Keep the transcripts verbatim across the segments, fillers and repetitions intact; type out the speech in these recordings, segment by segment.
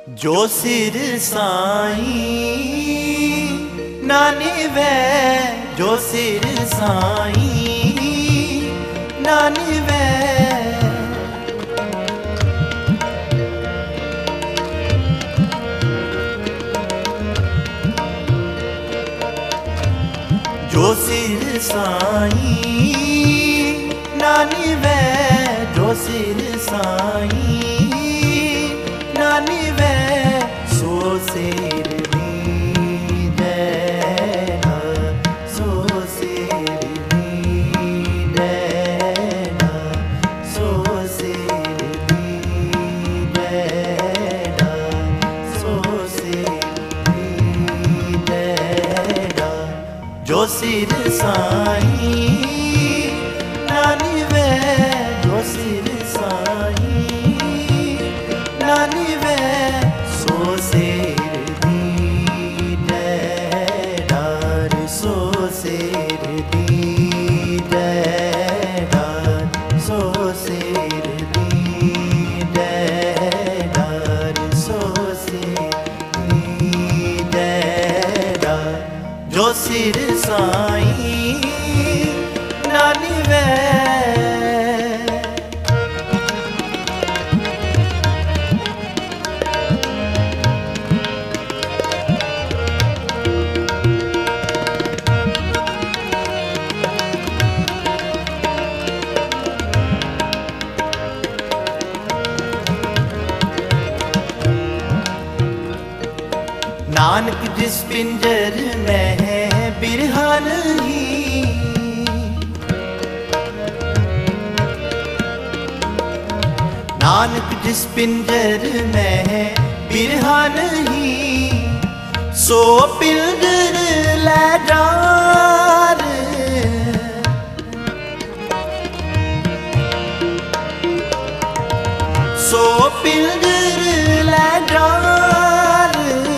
जो सिर साईं नानी वे, जो सिर साईं नानी वे, जो सिर साईं नानी वे, जो सिर साईं नानी वे, सो सिर दी देना, सो सिर दी देना, सो सिर दी देना, सो सिर दी देना, जो सिर साईं नानी वे, जो सिर साईं नानी वे, सो सिर दी देना, सो सिर दी देना, सो सिर दी देना, सो सिर दी देना, जो सिर साईं नानी वे। नानक जिस पिंजर में है बिरहा नहीं, नानक जिस पिंजर में है बिरहा नहीं, सो पिंजर ले डार, सो पिंजर ले डार,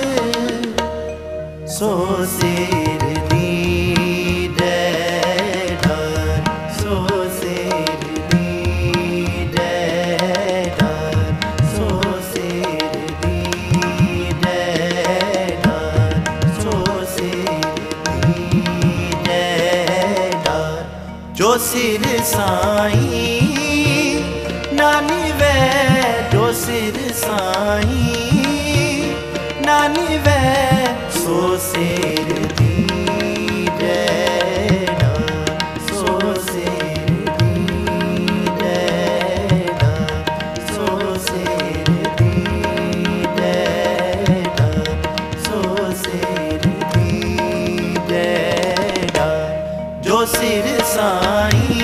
सो सिर दी देना, सो सिर दी देना, सो सिर दी देना, सो सिर दी देना, जो सिर साईं नानी वे, जो सिर साईं नानी वे, सो सिर दी देना, सो सिर दी देना, सो सिर दी देना, सो सिर दी देना, जो सिर साईं